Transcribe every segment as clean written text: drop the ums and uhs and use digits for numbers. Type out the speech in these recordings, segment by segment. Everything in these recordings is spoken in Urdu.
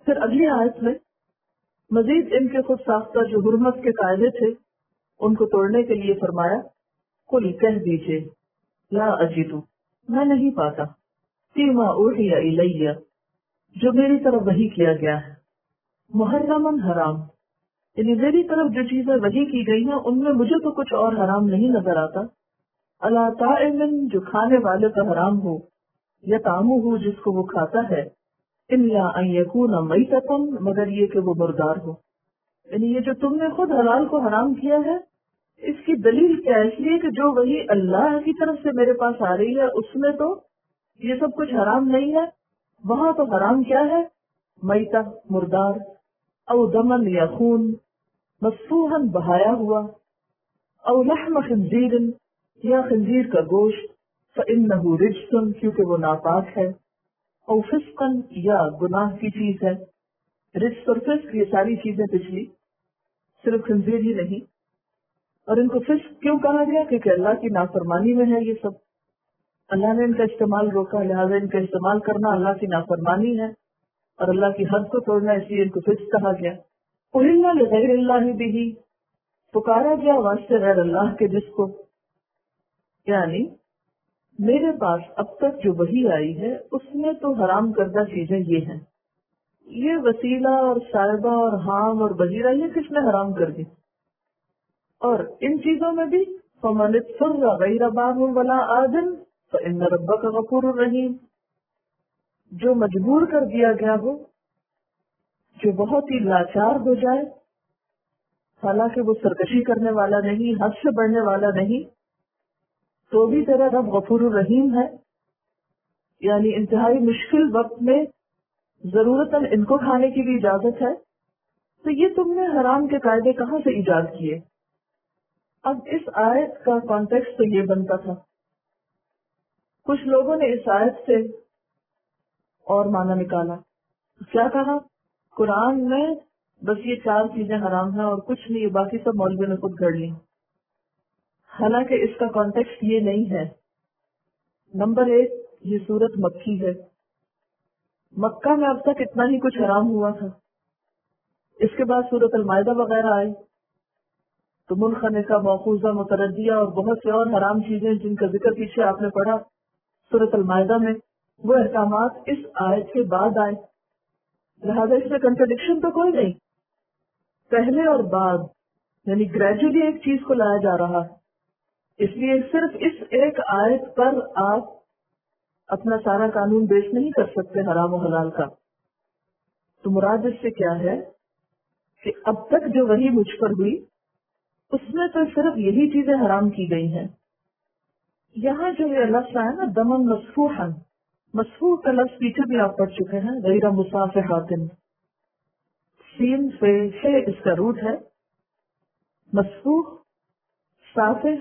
پھر اگلی آیت میں مزید ان کے خود ساختہ جو حرمت کے قاعدے تھے ان کو توڑنے کے لیے فرمایا قل کہہ دیجئے لا اجدو میں نہیں پاتا فیما اوحی الیہ جو میری طرف وحی کیا گیا ہے محرمن حرام یعنی میری طرف جو چیزیں وحی کی گئی ہیں ان میں مجھے تو کچھ اور حرام نہیں نظر آتا علی طاعم جو کھانے والے کا حرام ہو یا طعامہ ہو جس کو وہ کھاتا ہے الا ان یکون میتۃ مگر یہ کہ وہ مردار ہو. یعنی یہ جو تم نے خود حلال کو حرام کیا ہے اس کی دلیل کیا ہے؟ اس لیے کہ جو وہی اللہ کی طرف سے میرے پاس آ رہی ہے اس میں تو یہ سب کچھ حرام نہیں ہے. وہاں تو حرام کیا ہے؟ میتہ مردار، او دمن یا خون، مسفوحن بہایا ہوا، او لحم خنزیر یا خنزیر کا گوشت، فإنہ رجس کیونکہ وہ ناپاک ہے، او فسقن یا گناہ کی چیز ہے. رجس اور فسق یہ ساری چیزیں پچھلی، صرف خنزیر ہی نہیں. اور ان کو فسق کیوں کہا گیا؟ کیونکہ اللہ کی نافرمانی میں ہے. یہ سب اللہ نے ان کا استعمال روکا، لہٰذا ان کا استعمال کرنا اللہ کی نافرمانی ہے اور اللہ کی حد کو توڑنا، اس لیے ان کو فسق کہا گیا. اہل لغیر اللہ بہ پکارا گیا واسطے غیر اللہ کے جس کو، یعنی میرے پاس اب تک جو وحی آئی ہے اس میں تو حرام کردہ چیزیں یہ ہیں. یہ وسیلہ اور صاحبہ اور حام اور بحیرہ یہ کس نے حرام کر دی؟ اور ان چیزوں میں بھی فَمَنِ اضْطُرَّ غَيْرَ بَاغٍ وَلَا عَادٍ فَإِنَّ رَبَّكَ غَفُورٌ رَحِيمٌ جو مجبور کر دیا گیا ہو، جو بہت ہی لاچار ہو جائے، حالانکہ وہ سرکشی کرنے والا نہیں، حد سے بڑھنے والا نہیں، تو بھی تیرا رب غفور الرحیم ہے. یعنی انتہائی مشکل وقت میں ضرورتاً ان کو کھانے کی بھی اجازت ہے. تو یہ تم نے حرام کے قاعدے کہاں سے ایجاد کیے؟ اب اس آیت کا کانٹیکسٹ تو یہ بنتا تھا، کچھ لوگوں نے اس آیت سے اور معنی نکالا. کیا کہا؟ قرآن میں بس یہ 4 چیزیں حرام ہیں اور کچھ نہیں، باقی سب مولوی نے خود گھڑ لی. حالانکہ اس کا کانٹیکسٹ یہ نہیں ہے. نمبر 1، یہ سورت مکی ہے. مکہ میں اب تک اتنا ہی کچھ حرام ہوا تھا. اس کے بعد سورت المائدہ وغیرہ آئی تو منخنقہ، موقوذہ، متردیہ اور بہت سے اور حرام چیزیں جن کا ذکر پیچھے آپ نے پڑھا سورت المائدہ میں، وہ احکامات اس آیت کے بعد آئے. لہذا اس میں کنٹرڈکشن تو کوئی نہیں، پہلے اور بعد یعنی گریجولی ایک چیز کو لایا جا رہا ہے. اس لیے صرف اس ایک آیت پر آپ اپنا سارا قانون بیس نہیں کر سکتے حرام و حلال کا. تو مراد اس سے کیا ہے کہ اب تک جو وحی مجھ پر ہوئی اس میں تو صرف یہی چیزیں حرام کی گئی ہیں. یہاں جو یہ لفظ ہے نا دمن مسفوحن، مسفوح کا لفظ پیچھے بھی آپ پڑھ چکے ہیں، غیر مصافحات، سین سے اس کا روٹ ہے. مسفوح صافح،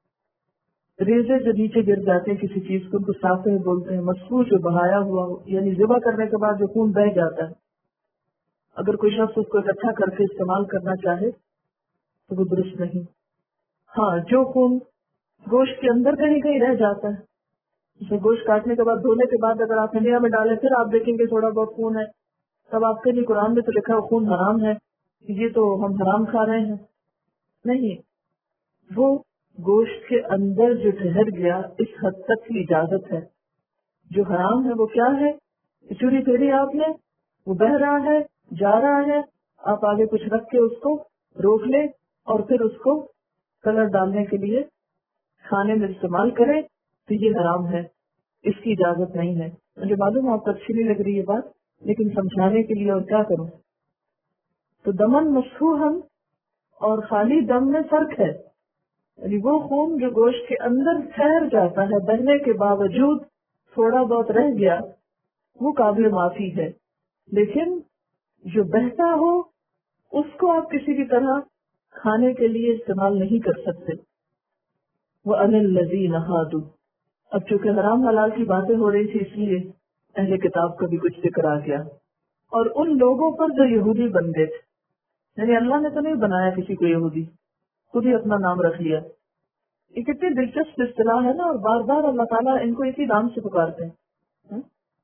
ریزے جو نیچے گر جاتے ہیں کسی چیز کو ان کو صافح بولتے ہیں. مسفوح جو بہایا ہوا ہو، یعنی ذبح کرنے کے بعد جو خون بہہ جاتا ہے، اگر کوئی شخص اس کو اکٹھا کر کے استعمال کرنا چاہے تو وہ درست نہیں. ہاں، جو خون گوشت کے اندر کہیں کہیں رہ جاتا ہے، اسے گوشت کاٹنے کے بعد دھونے کے بعد اگر آپ انڈیا میں ڈالیں پھر آپ دیکھیں گے تھوڑا بہت خون ہے، تب آپ کے لیے قرآن میں تو لکھا ہے خون حرام ہے، یہ تو ہم حرام کھا رہے ہیں. نہیں، وہ گوشت کے اندر جو ٹھہر گیا اس حد تک کی اجازت ہے. جو حرام ہے وہ کیا ہے؟ چوری پھیری آپ نے، وہ بہہ رہا ہے، جا رہا ہے، آپ آگے کچھ رکھ کے اس کو روک لیں اور پھر اس کو کلر ڈالنے کے لیے کھانے میں استعمال کریں تو یہ حرام ہے، اس کی اجازت نہیں ہے. مجھے معلوم آپ کو اچھی نہیں لگ رہی یہ بات، لیکن سمجھانے کے لیے اور کیا کروں. تو دمن مسفوحن اور خالی دم میں فرق ہے. یعنی وہ خون جو گوشت کے اندر ٹھہر جاتا ہے، بہنے کے باوجود تھوڑا بہت رہ گیا، وہ قابل معافی ہے. لیکن جو بہتا ہو اس کو آپ کسی بھی طرح کھانے کے لیے استعمال نہیں کر سکتے. وَعَلَى الَّذِينَ هَادُوا اب چونکہ حرام حلال کی باتیں ہو رہی تھی اس لیے اہل کتاب کا بھی کچھ ذکر آ گیا. اور ان لوگوں پر جو یہودی بن گئے تھے، یعنی اللہ نے تو نہیں بنایا کسی کو یہودی، خود ہی اپنا نام رکھ لیا. یہ کتنی دلچسپ اصطلاح ہے نا، اور بار بار اللہ تعالیٰ ان کو اسی نام سے پکارتے ہیں. وہ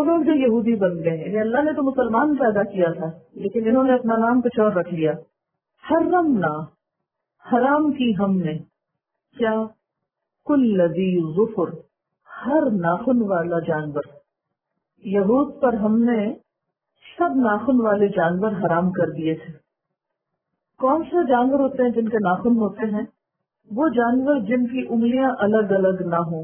لوگ جو یہودی بن گئے ہیں، اللہ نے تو مسلمان پیدا کیا تھا لیکن انہوں نے اپنا نام کچھ اور رکھ لیا. حرمنا، حرام کی ہم نے، کیا؟ کل ذی ظفر، ہر ناخن والا جانور. یہود پر ہم نے سب ناخن والے جانور حرام کر دیے تھے. کون سے جانور ہوتے ہیں جن کے ناخن ہوتے ہیں؟ وہ جانور جن کی انگلیاں الگ الگ نہ ہوں.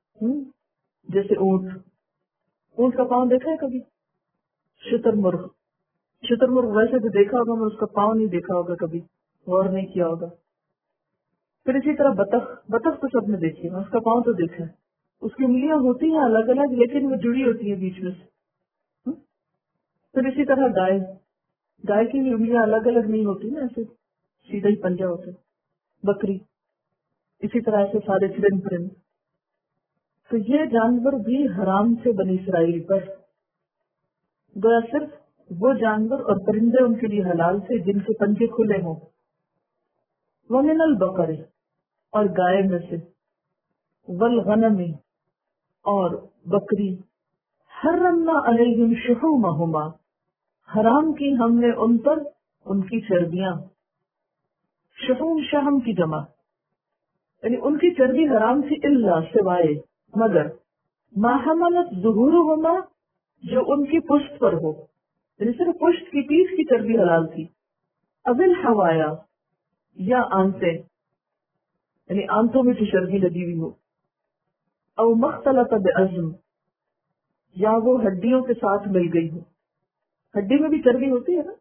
جیسے اونٹ. اونٹ کا پاؤں دیکھا ہے کبھی؟ شتر مرغ. شتر مرغ ویسے تو دیکھا ہوگا، میں اس کا پاؤں نہیں دیکھا ہوگا، کبھی غور نہیں کیا ہوگا. پھر اسی طرح بطخ. بطخ تو سب نے دیکھی ہے، اس کا پاؤں تو دیکھا ہے. اس کی انگلیاں ہوتی ہیں الگ الگ لیکن وہ جڑی ہوتی ہیں بیچ میں سے. پھر اسی طرح گائے. گائے کی بھی انگلیاں الگ الگ نہیں ہوتی نا، ایسے سیدھا ہی پنجہ ہوتا ہے. بکری اسی طرح سے سارے چرند پرند. تو یہ جانور بھی حرام سے بنی اسرائیل پر. گویا صرف وہ جانور اور پرندے ان کے لیے حلال تھے جن کے پنجے کھلے ہوں. ومن البقر، اور گائے میں سے، والغنم، اور بکری، حرمنا علیہم شحومہما، حرام کی ہم نے ان پر ان کی چربیاں. شحوم شہم کی جمع، یعنی ان کی چربی حرام تھی، الا سوائے، مگر، ما حملت ظہورہما، جو ان کی پشت پر ہو، یعنی صرف پشت کی، پیٹھ کی چربی حلال تھی. اول حوایا، یا آنتیں، یعنی آنتوں میں جو چربی لگی ہوئی ہو. او مختلط بعظم، یا وہ ہڈیوں کے ساتھ مل گئی ہو. ہڈی میں بھی چربی ہوتی ہے نا.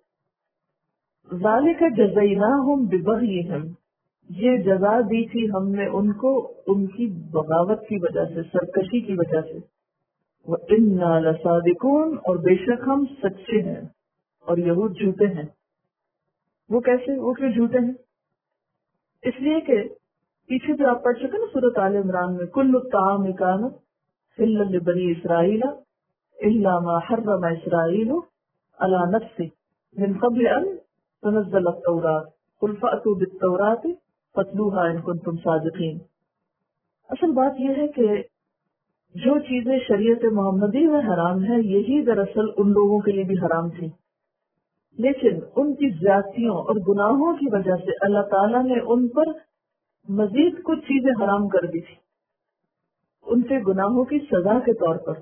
ذالک جزیناہم ببغیہم، یہ جزا دی تھی ہم نے ان کو ان کی بغاوت کی وجہ سے، سرکشی کی وجہ سے. وَإِنَّا لَصَادِقُونَ، اور بے شک ہم سچے ہیں. اور یہود جھوٹے ہیں. وہ کیسے؟ وہ کیوں جھوٹے ہیں؟ اس لیے کہ پیچھے جو آپ پڑھ چکے نا سورۃ آل عمران میں، کل الطعام کان حلا لبنی اسرائیل الا ما حرم اسرائیل علی نفسه من قبل ان تنزل التوراۃ قل فأتوا بالتوراۃ فاتلوها ان کنتم صادقین. اصل بات یہ ہے کہ جو چیزیں شریعت محمدی میں حرام ہے، یہی دراصل ان لوگوں کے لیے بھی حرام تھی، لیکن ان کی زیادتیوں اور گناہوں کی وجہ سے اللہ تعالیٰ نے ان پر مزید کچھ چیزیں حرام کر دی تھی، ان کے گناہوں کی سزا کے طور پر.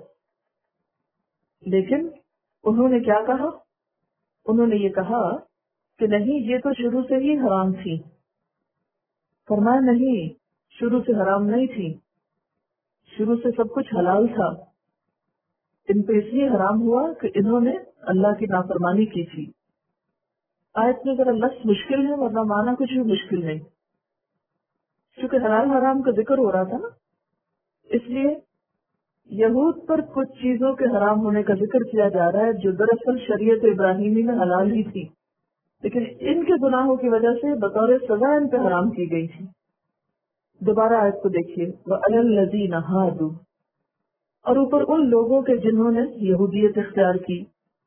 لیکن انہوں نے کیا کہا؟ انہوں نے یہ کہا کہ نہیں، یہ تو شروع سے ہی حرام تھی. فرمایا نہیں، شروع سے حرام نہیں تھی، شروع سے سب کچھ حلال تھا. ان پہ اس لیے حرام ہوا کہ انہوں نے اللہ کی نافرمانی کی تھی. آیت میں ذرا لفظ مشکل ہے، ورنہ معنی کچھ بھی مشکل نہیں. چونکہ حلال حرام کا ذکر ہو رہا تھا نا، اس لیے یہود پر کچھ چیزوں کے حرام ہونے کا ذکر کیا جا رہا ہے جو دراصل شریعت ابراہیمی میں حلال ہی تھی، لیکن ان کے گناہوں کی وجہ سے بطور سزا ان پہ حرام کی گئی تھی. دوبارہ آیت کو دیکھیے، وَعَلَى الَّذِينَ هَادُوا، اور اوپر ان لوگوں کے جنہوں نے یہودیت اختیار کی.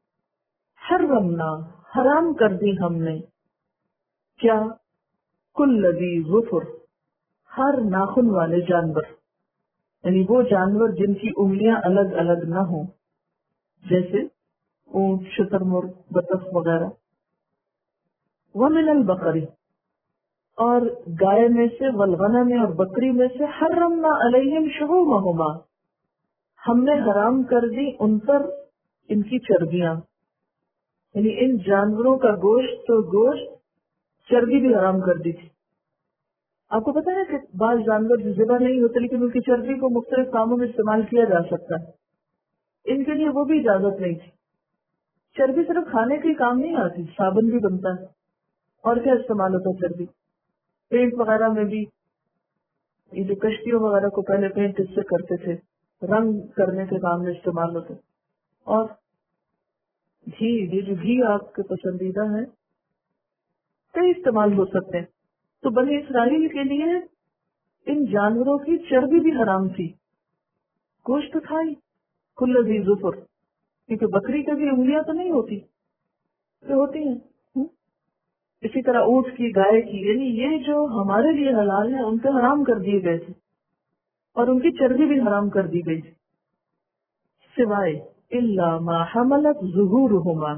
حرمنا، حرام کر دی ہم نے، کیا؟ کل ذی ظفر، ہر ناخن والے جانور، یعنی وہ جانور جن کی انگلیاں الگ الگ نہ ہوں، جیسے اونٹ، شتر مرغ، بطخ وغیرہ. ومن البقر، اور گائے میں سے، والغنم، اور بکری میں سے، حرمنا علیہم شحومہما، ہم نے حرام کر دی ان پر ان کی چربیاں، یعنی ان جانوروں کا گوشت، تو گوشت، چربی بھی حرام کر دی تھی. آپ کو پتا ہے کہ بعض جانور جو ذبح نہیں ہوتے لیکن ان کی چربی کو مختلف کاموں میں استعمال کیا جا سکتا ہے، ان کے لیے وہ بھی اجازت نہیں تھی. چربی صرف کھانے کے کام نہیں آتی، صابن بھی بنتا ہے. اور کیا استعمال ہوتا ہے چربی؟ پینٹ وغیرہ میں بھی، یہ جو کشتیوں وغیرہ کو پہلے پینٹ اس سے کرتے تھے، رنگ کرنے کے کام میں استعمال ہوتے. اور گھی، یہ جو گھی آپ کے پسندیدہ ہے، کئی استعمال ہو سکتے ہیں. تو بنی اسرائیل کے لیے ان جانوروں کی چربی بھی حرام تھی. گوشت تو تھا ہی، کل ذی ظفر، کیونکہ بکری کی بھی انگلیاں تو نہیں ہوتی، تو ہوتی ہیں. اسی طرح اونٹ کی، گائے کی، یعنی یہ جو ہمارے لیے حلال ہے ان پہ حرام کر دیے گئے تھے، اور ان کی چربی بھی حرام کر دی گئی تھی، سوائے इल्ला मा हमलत ज़ुहूरुहुमा,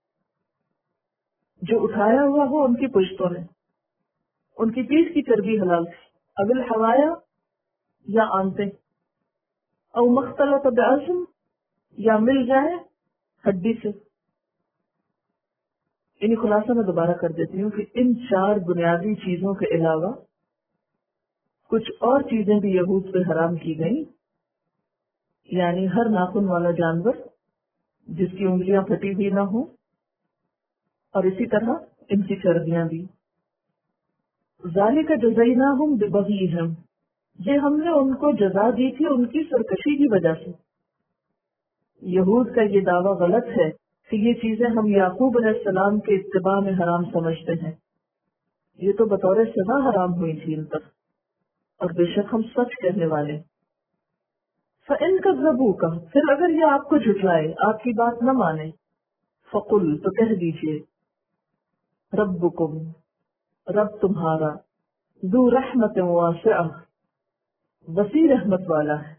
जो उठाया हुआ हो उनकी पुश्तों ने, उनकी पीठ की चर्बी हलाल थी, अबिल हवाया या आंतें, और मख्तलत बिअज़्म या मिल जाए हड्डी से। इन्हीं खुलासा मैं दोबारा कर देती हूँ कि इन 4 बुनियादी चीजों के अलावा कुछ और चीजें भी यहूद पे हराम की गई, यानी हर नाखून वाला जानवर जिसकी उंगलियां फटी हुई ना हो, और इसी तरह इनकी चर्बियां भी। ज़ालिका जज़यनाहुम बिबग़ीहिम, ये हमने उनको जजा दी थी उनकी सरकशी की वजह से। यहूद का ये दावा गलत है कि ये चीजें हम याकूब अलैहिस्सलाम के इत्तिबा में हराम समझते हैं, ये तो बतौर सजा हराम हुई थी इन पर, और बेशक हम सच कहने वाले। फ़इन कज़्ज़बूका, फिर अगर ये आपको झुठलाए, आपकी बात न माने, फ़कुल, तो कह दीजिए, रब्बुकुम, रब तुम्हारा, ज़ू रहमतिन वासिअह, वसी रहमत वाला है,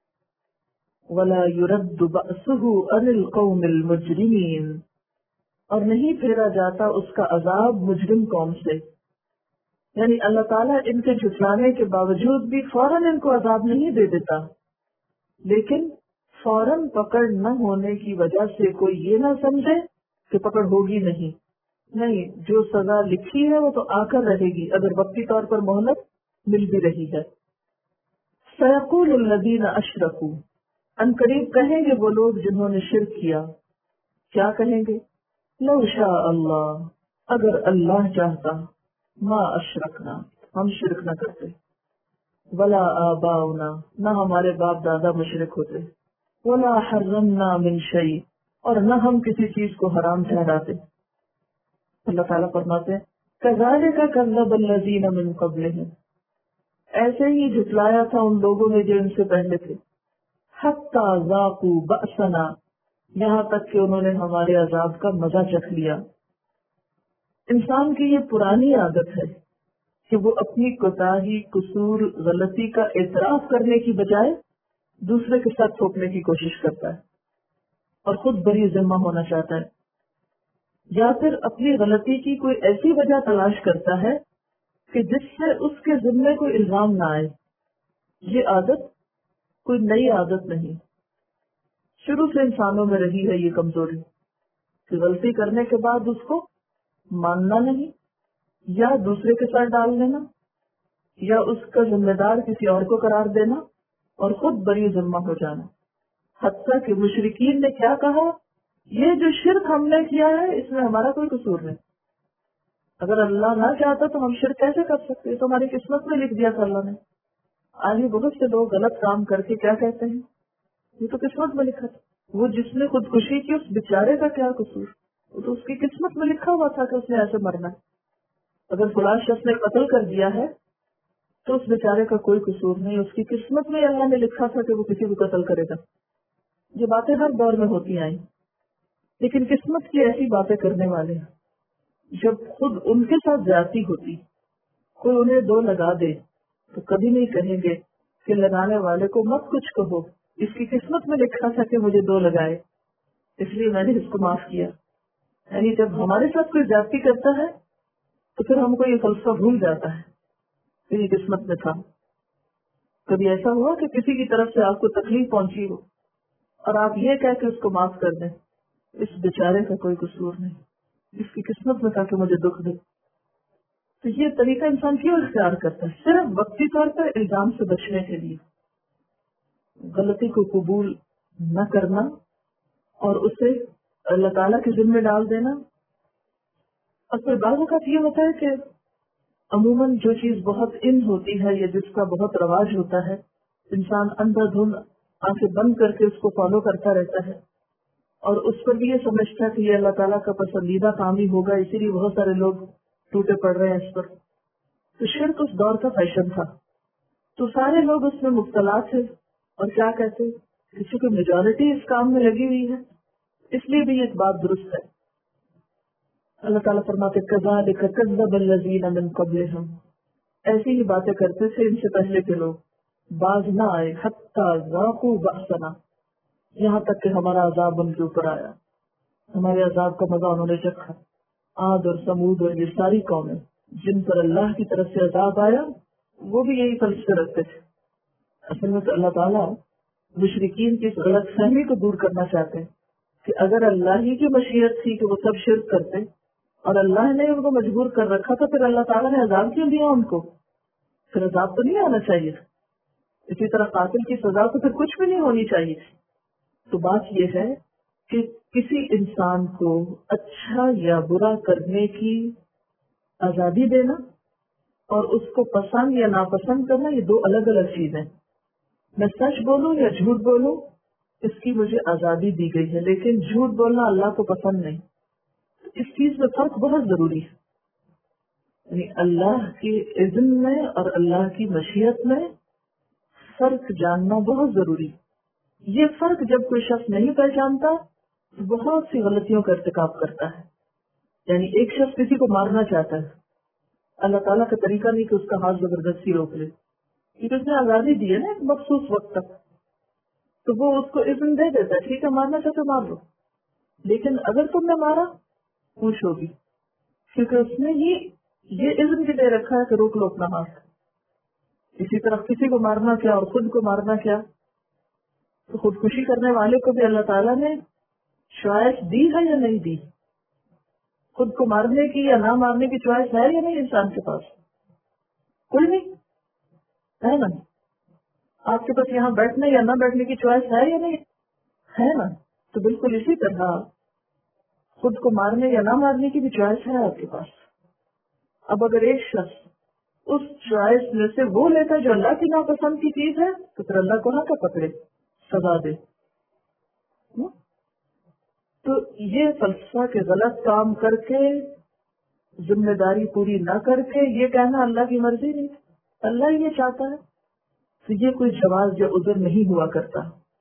वला युरद्दु बअसुहु अनिल कौमिल मुजरिमीन, और नहीं फेरा जाता उसका अजाब मुजरिम कौम से। यानी अल्लाह ताला इनके झुठलाने के बावजूद भी फौरन इनको अजाब नहीं दे देता, लेकिन फौरन पकड़ न होने की वजह से कोई ये ना समझे कि पकड़ होगी नहीं, जो सजा लिखी है वो तो आकर रहेगी, अगर वक्ती तौर पर मोहलत मिल भी रही है। सयक़ूलुल लज़ीना अशरकू, अनकरीब कहेंगे वो लोग जिन्होंने शिर्क किया। क्या कहेंगे? लौ शाअ अल्लाह, अगर अल्लाह चाहता, मा अशरकना, हम शिर्क न करते, वला आबाउना, न हमारे बाप दादा मुशरिक होते, वला हर्रमना मिन शै, और न हम किसी चीज को हराम ठहराते। अल्लाह ताला फरमाते हैं, कज़ालिका कज़्ज़बल्लज़ीना मिन क़ब्लिहिम, ऐसे ही झुटलाया था उन लोगों ने जो इनसे पहले थे, हत्ता ज़ाक़ू बअसना, यहाँ तक कि उन्होंने हमारे अजाब का मजा चख लिया। इंसान की ये पुरानी आदत है कि वो अपनी कोताही, कसूर, गलती का एतराफ करने की बजाय दूसरे के साथ थोपने की कोशिश करता है और खुद बरी जिम्मा होना चाहता है, या फिर अपनी गलती की कोई ऐसी वजह तलाश करता है कि जिससे उसके जिम्मे कोई इल्जाम ना आए। ये आदत कोई नई आदत नहीं, शुरू से इंसानों में रही है ये कमजोरी कि गलती करने के बाद उसको मानना नहीं, या दूसरे के साथ डाल देना, या उसका जिम्मेदार किसी और को करार देना और खुद बरी जिम्मा हो जाना। हत्ता कि मुशरिकीन ने क्या कहा, ये जो शिर्क हमने किया है इसमें हमारा कोई कसूर नहीं, अगर अल्लाह ना चाहता तो हम शिर्क कैसे कर सकते, तो हमारी किस्मत में लिख दिया था अल्लाह ने। आज बहुत से लोग गलत काम करके क्या कहते हैं, ये तो किस्मत में लिखा था। वो जिसने खुदकुशी की उस बेचारे का क्या कसूर, वो तो उसकी किस्मत में लिखा हुआ था कि उसने ऐसे मरना है। अगर फलां शख्स ने कत्ल कर दिया है तो उस बेचारे का कोई कसूर नहीं, उसकी किस्मत में अल्लाह ने लिखा था कि वो किसी को कत्ल करेगा। ये बातें हर दौर में होती आई, लेकिन किस्मत की ऐसी बातें करने वाले जब खुद उनके साथ ज्यादती होती, कोई उन्हें 2 लगा दे तो कभी नहीं कहेंगे कि लगाने वाले को मत कुछ कहो, इसकी किस्मत में लिखा था कि मुझे 2 लगाए इसलिए मैंने इसको माफ किया। यानी जब हमारे साथ कोई ज्यादती करता है तो फिर हमको ये फलसफा भूल जाता है कि ये किस्मत में था। कभी ऐसा हुआ कि किसी की तरफ से आपको तकलीफ पहुंची हो और आप ये कह के उसको माफ कर दें, इस बेचारे का कोई कसूर नहीं, इसकी किस्मत में था कि मुझे दुख दे। तो ये तरीका इंसान क्यों इख्तियार करता है? सिर्फ वक्ती तौर पर इल्जाम से बचने के लिए, गलती को कबूल न करना और उसे अल्लाह ताला के जिम्मे डाल देना। और फिर बाज़ वक़्त ये होता है कि अमूमन जो चीज बहुत इन होती है या जिसका बहुत रवाज होता है, इंसान अंधाधुंध आंखें बंद करके उसको फॉलो करता रहता है और उस पर भी ये समझता है कि ये अल्लाह ताला का पसंदीदा काम ही होगा, इसीलिए बहुत सारे लोग टूटे पड़ रहे हैं इस पर। तो शिर्क उस दौर का फैशन था, तो सारे लोग उसमें मुब्तला थे और क्या कहते, किसी को मेजॉरिटी इस काम में लगी हुई है, इसलिए भी एक बात दुरुस्त है। अल्लाह ताला फरमाते कज़ालिका कज़्ज़बल्लज़ीना मिन क़ब्लिहिम, ऐसी ही बातें करते थे इनसे पहले के लोग, बाज न आए, हत्ता ज़ाक़ू बअसना, یہاں تک کہ ہمارا عذاب ان کے اوپر آیا. ہمارے عذاب کا مزہ انہوں نے چکھا. عاد اور سمود اور یہ ساری قومیں جن پر اللہ کی طرف سے عذاب آیا وہ بھی یہی فلسفے رکھتے تھے. اصل میں تو اللہ تعالیٰ مشرکین کی اس غلط فہمی کو دور کرنا چاہتے ہیں کہ اگر اللہ ہی کی مشیت تھی کہ وہ سب شرک کرتے اور اللہ نے ان کو مجبور کر رکھا تھا، پھر اللہ تعالیٰ نے عذاب کیوں دیا ان کو؟ پھر عذاب تو نہیں آنا چاہیے. اسی طرح قاتل کی سزا تو پھر کچھ بھی نہیں ہونی چاہیے. تو بات یہ ہے کہ کسی انسان کو اچھا یا برا کرنے کی آزادی دینا اور اس کو پسند یا ناپسند کرنا، یہ دو الگ الگ چیزیں. میں سچ بولوں یا جھوٹ بولوں اس کی مجھے آزادی دی گئی ہے، لیکن جھوٹ بولنا اللہ کو پسند نہیں. اس چیز میں فرق بہت ضروری ہے. یعنی اللہ کے اذن میں اور اللہ کی مشیت میں فرق جاننا بہت ضروری. یہ فرق جب کوئی شخص نہیں پہچانتا تو بہت سی غلطیوں کا ارتکاب کرتا ہے. یعنی ایک شخص کسی کو مارنا چاہتا ہے، اللہ تعالیٰ کا طریقہ نہیں کہ اس کا ہاتھ زبردستی روک لے، کیونکہ اس نے آزادی دی ہے نا ایک مخصوص وقت تک، تو وہ اس کو اذن دے دیتا ہے، ٹھیک ہے مارنا چاہتے مار لو. لیکن اگر تم نے مارا پوچھ ہوگی، کیونکہ اس نے یہ اذن بھی دے رکھا ہے کہ روک لو اپنا ہاتھ. اسی طرح کسی کو مارنا کیا اور خود کو مارنا کیا. تو خودکشی کرنے والے کو بھی اللہ تعالیٰ نے چوائس دی ہے یا نہیں دی؟ خود کو مارنے کی یا نہ مارنے کی چوائس ہے یا نہیں انسان کے پاس؟ کوئی نہیں ہے نا. آپ کے پاس یہاں بیٹھنے یا نہ بیٹھنے کی چوائس ہے یا نہیں؟ ہے نا. تو بالکل اسی طرح خود کو مارنے یا نہ مارنے کی بھی چوائس ہے آپ کے پاس. اب اگر ایک شخص اس چوائس میں سے وہ لیتا ہے جو اللہ کی ناپسند کی چیز ہے تو پھر اللہ کو نہ کا پکڑے، سزا دے. تو یہ فلسفہ کے غلط کام کر کے ذمہ داری پوری نہ کر کے یہ کہنا اللہ کی مرضی نہیں، اللہ یہ چاہتا ہے، تو یہ کوئی جواز یا عذر نہیں ہوا کرتا.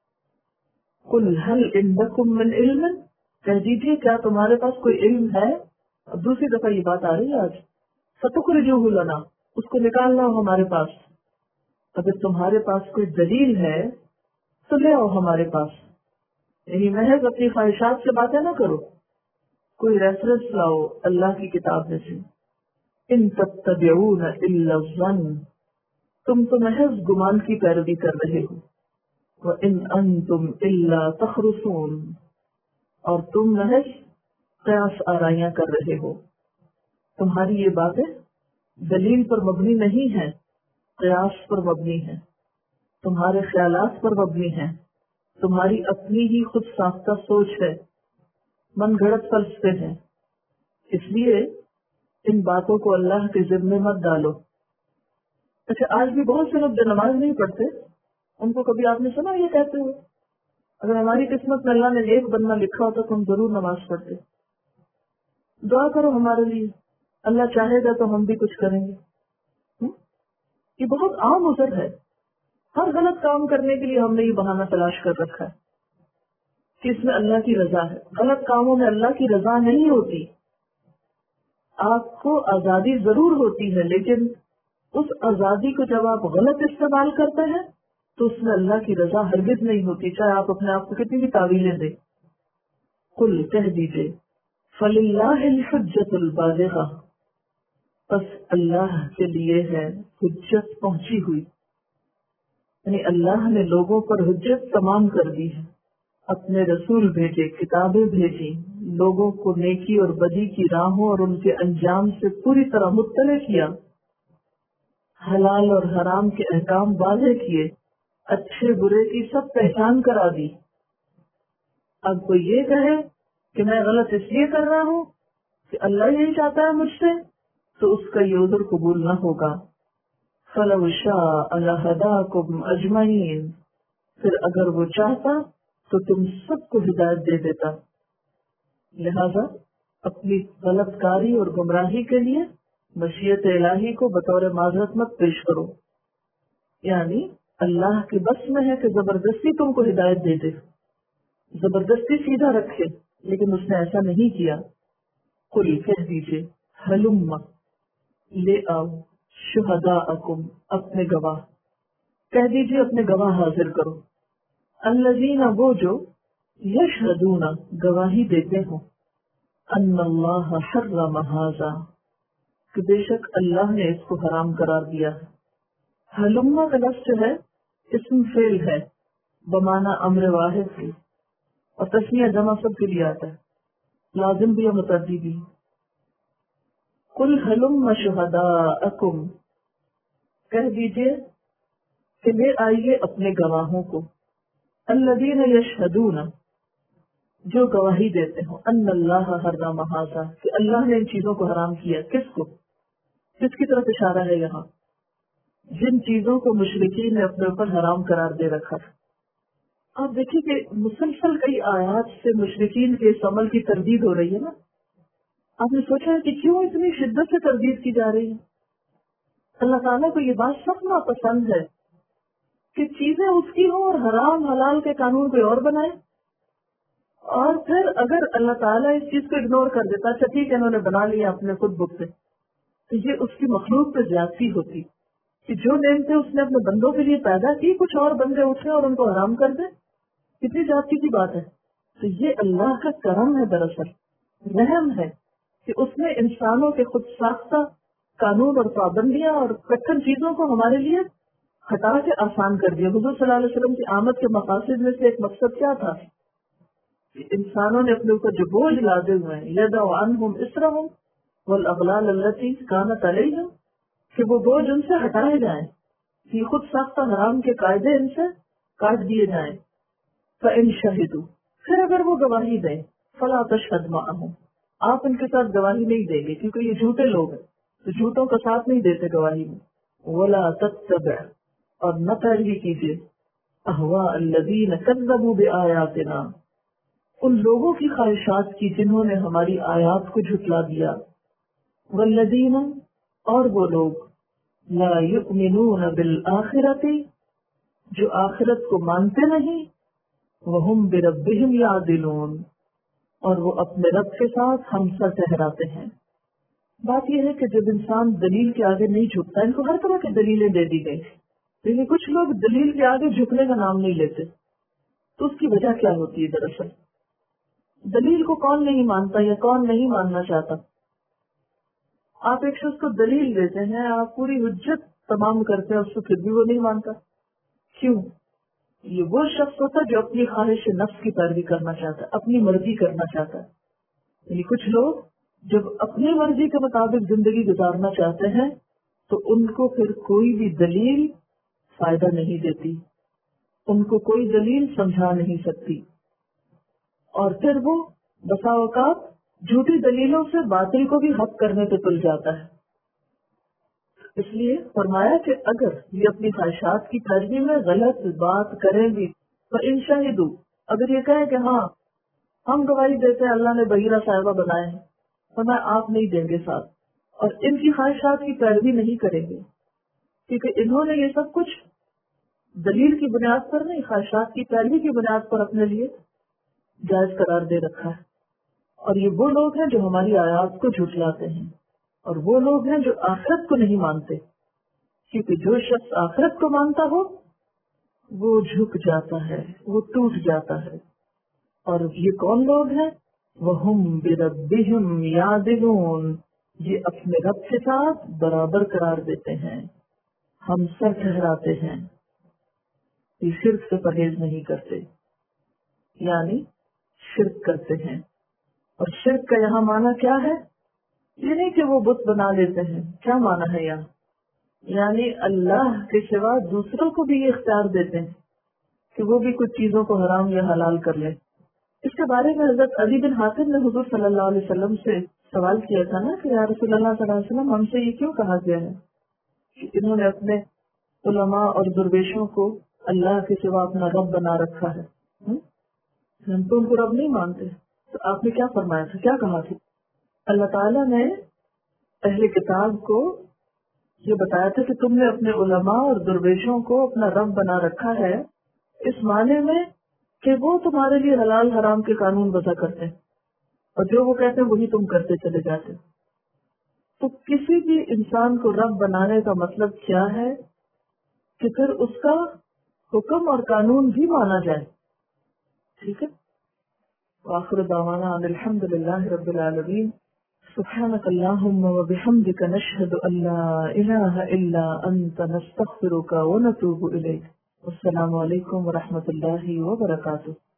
قل هل عندکم من علم، کہہ دیجیے کیا تمہارے پاس کوئی علم ہے. اب دوسری دفعہ یہ بات آ رہی ہے آج، فتخرجوہ لنا، اس کو نکالنا ہو ہمارے پاس. اگر تمہارے پاس کوئی دلیل ہے تو لے آؤ ہمارے پاس. یعنی محض اپنی خواہشات سے باتیں نہ کرو، کوئی ریفرنس لاؤ اللہ کی کتاب میں سے. ان تتبعون الا الظن، تم تو محض گمان کی پیروی کر رہے ہو. وان انتم الا تخرصون، اور تم محض قیاس آرائیاں کر رہے ہو. تمہاری یہ باتیں دلیل پر مبنی نہیں ہیں، قیاس پر مبنی ہیں، تمہارے خیالات پر مبنی ہیں، تمہاری اپنی ہی خود ساختہ سوچ ہے، من گھڑت فلسفے ہیں. اس لیے ان باتوں کو اللہ کے ذمے مت ڈالو. اچھا آج بھی بہت سے لوگ جو نماز نہیں پڑھتے ان کو کبھی آپ نے سنا یہ کہتے ہوئے اگر ہماری قسمت میں اللہ نے نیک بننا لکھا ہوتا تو ہم ضرور نماز پڑھتے. دعا کرو ہمارے لیے، اللہ چاہے گا تو ہم بھی کچھ کریں گے. یہ بہت عام عذر ہے. ہر غلط کام کرنے کے لیے ہم نے یہ بہانہ تلاش کر رکھا ہے کہ اس میں اللہ کی رضا ہے. غلط کاموں میں اللہ کی رضا نہیں ہوتی. آپ کو آزادی ضرور ہوتی ہے، لیکن اس آزادی کو جب آپ غلط استعمال کرتے ہیں تو اس میں اللہ کی رضا ہرگز نہیں ہوتی، چاہے آپ اپنے آپ کو کتنی بھی تعویلیں دیں. قل، کہہ دیجئے، فَلِلَّهِ الْحُجَّةُ الْبَالِغَةُ، بس اللہ کے لیے ہے حجت پہنچی ہوئی. یعنی اللہ نے لوگوں پر حجت تمام کر دی ہے. اپنے رسول بھیجے، کتابیں بھیجی، لوگوں کو نیکی اور بدی کی راہوں اور ان کے انجام سے پوری طرح مطلع کیا، حلال اور حرام کے احکام واضح کیے، اچھے برے کی سب پہچان کرا دی. اب کوئی یہ کہے کہ میں غلط اس لیے کر رہا ہوں کہ اللہ یہی چاہتا ہے مجھ سے، تو اس کا یہ عذر قبول نہ ہوگا. فَلَوْ شَاءَ لَهَدَاكُمْ أَجْمَعِينَ، پھر اگر وہ چاہتا تو تم سب کو ہدایت دے دیتا. لہذا اپنی غلط کاری اور گمراہی کے لیے مشیت الہی کو بطور معذرت مت پیش کرو. یعنی اللہ کے بس میں ہے کہ زبردستی تم کو ہدایت دے دے، زبردستی سیدھا رکھے، لیکن اس نے ایسا نہیں کیا. قل، کہہ دیجئے، ہلم، لے آؤ، شہداءکم، اپنے گواہ، کہہ دیجئے اپنے گواہ حاضر کرو. الذین وہ جو یشہدون گواہی دیتے ہوں ان اللہ حرم ھذا کہ بے شک اللہ نے اس کو حرام قرار دیا ہے. حلمہ کا لفظ جو ہے اسم فعل ہے بمعنی امر واحد کی اور تسمیہ جمع سب کے لیے آتا ہے, لازم بھی اور متعدی بھی. قل حلم شہداءکم کہہ دیجئے کہ لے آئیے اپنے گواہوں کو, الذین یشہدون جو گواہی دیتے ہوں ان اللہ حرم ھذا کہ اللہ نے ان چیزوں کو حرام کیا. کس کو, کس کی طرف اشارہ ہے یہاں؟ جن چیزوں کو مشرکین نے اپنے اوپر حرام قرار دے رکھا. آپ دیکھیے کہ مسلسل کئی آیات سے مشرکین کے اس عمل کی تردید ہو رہی ہے نا. آپ نے سوچا ہے کہ کیوں اتنی شدت سے تردید کی جا رہی ہے؟ اللہ تعالیٰ کو یہ بات سخت ناپسند ہے کہ چیزیں اس کی ہوں اور حرام حلال کے قانون کوئی اور بنائے. اور پھر اگر اللہ تعالیٰ اس چیز کو اگنور کر دیتا, اچھا ٹھیک ہے انہوں نے بنا لیا اپنے خود بک سے, تو یہ اس کی مخلوق پہ زیادتی ہوتی کہ جو نعمتیں اس نے اپنے بندوں کے لیے پیدا کی کچھ اور بندے اٹھے اور ان کو حرام کر دیں. کتنی زیادتی کی بات ہے. تو یہ اللہ کا کرم ہے, دراصل رحم ہے کہ اس نے انسانوں کے خود ساختہ قانون اور پابندیاں اور کٹھن چیزوں کو ہمارے لیے ہٹا کے آسان کر دیا. حضور صلی اللہ علیہ وسلم کی آمد کے مقاصد میں سے ایک مقصد کیا تھا کہ انسانوں نے اپنے اوپر جو بوجھ لادے ہوئے ہیں یدع عنہم اسرہم والاغلال التی کانت علیہم کہ وہ بوجھ ان سے ہٹائے جائیں, کہ خود ساختہ حرام کے قاعدے ان سے کاٹ دیے جائیں. فإن شہدوا پھر اگر وہ گواہی دیں فلا تشہد معہم آپ ان کے ساتھ گواہی نہیں دیں گے کیونکہ یہ جھوٹے لوگ ہیں تو جھوٹوں کا ساتھ نہیں دیتے گواہی میں. ولا تتبع اور نہ پیروی کیجیے اہواء الذین کذبوا بآیاتنا ان لوگوں کی خواہشات کی جنہوں نے ہماری آیات کو جھٹلا دیا. والذین اور وہ لوگ لا یؤمنون بالآخرۃ جو آخرت کو مانتے نہیں, وہم بربہم یعدلون اور وہ اپنے رب کے ساتھ ہمسا ٹھہراتے ہیں. بات یہ ہے کہ جب انسان دلیل کے آگے نہیں جھکتا, ان کو ہر طرح کی دلیلیں دے دی گئی لیکن کچھ لوگ دلیل کے آگے جھکنے کا نام نہیں لیتے. تو اس کی وجہ کیا ہوتی ہے؟ دراصل دلیل کو کون نہیں مانتا یا کون نہیں ماننا چاہتا؟ آپ ایک شخص کو دلیل دیتے ہیں, آپ پوری حجت تمام کرتے ہیں, اس کو پھر بھی وہ نہیں مانتا. کیوں؟ یہ وہ شخص ہوتا ہے جو اپنی خواہش نفس کی پیروی کرنا چاہتا ہے, اپنی مرضی کرنا چاہتا ہے. یعنی کچھ لوگ جب اپنی مرضی کے مطابق زندگی گزارنا چاہتے ہیں تو ان کو پھر کوئی بھی دلیل فائدہ نہیں دیتی, ان کو کوئی دلیل سمجھا نہیں سکتی, اور پھر وہ بسا اوقات جھوٹی دلیلوں سے باطل کو بھی حق کرنے پہ تل جاتا ہے. اس لیے فرمایا کہ اگر یہ اپنی خواہشات کی پیروی میں غلط بات کریں گی تو انشاہدو اگر یہ کہیں کہ ہاں ہم گواہی دیتے ہیں اللہ نے بحیرہ صاحبہ بنائے ہیں, فرمایا آپ نہیں دیں گے ساتھ اور ان کی خواہشات کی پیروی نہیں کریں گے کیونکہ انہوں نے یہ سب کچھ دلیل کی بنیاد پر نہیں, خواہشات کی پیروی کی بنیاد پر اپنے لیے جائز قرار دے رکھا ہے. اور یہ وہ لوگ ہیں جو ہماری آیات کو جھٹلاتے ہیں, اور وہ لوگ ہیں جو آخرت کو نہیں مانتے, کیونکہ جو شخص آخرت کو مانتا ہو وہ جھک جاتا ہے, وہ ٹوٹ جاتا ہے. اور یہ کون لوگ ہیں؟ وَهُمْ بِرَبِّهِمْ يَعْدِلُونَ یہ اپنے رب کے ساتھ برابر قرار دیتے ہیں, ہم سر ٹھہراتے ہیں, یہ شرک سے پرہیز نہیں کرتے, یعنی شرک کرتے ہیں. اور شرک کا یہاں معنی کیا ہے؟ یہ نہیں کہ وہ بت بنا لیتے ہیں, کیا معنی ہے یہاں؟ یعنی اللہ کے سوا دوسروں کو بھی یہ اختیار دیتے ہیں کہ وہ بھی کچھ چیزوں کو حرام یا حلال کر لیں. اس کے بارے میں حضرت علی بن حاتم نے حضور صلی اللہ علیہ وسلم سے سوال کیا تھا نا کہ یا رسول اللہ صلی اللہ علیہ وسلم ہم سے یہ کیوں کہا گیا ہے کہ انہوں نے اپنے علماء اور درویشوں کو اللہ کے سوا اپنا رب بنا رکھا ہے, ہم تو ان کو رب نہیں مانتے. تو آپ نے کیا فرمایا تھا, کیا کہا تھا؟ اللہ تعالیٰ نے اہل کتاب کو یہ بتایا تھا کہ تم نے اپنے علماء اور درویشوں کو اپنا رب بنا رکھا ہے, اس معنی میں کہ وہ تمہارے لیے حلال حرام کے قانون وضع کرتے ہیں اور جو وہ کہتے ہیں وہی تم کرتے چلے جاتے. تو کسی بھی انسان کو رب بنانے کا مطلب کیا ہے کہ پھر اس کا حکم اور قانون بھی مانا جائے. ٹھیک ہے. وآخر دعوانا ان الحمد للہ رب العالمین. سبحانک اللہم وبحمدک نشہد ان لا الہ الا انت نستغفرک ونتوب الیک. السلام علیکم ورحمۃ اللہ وبرکاتہ.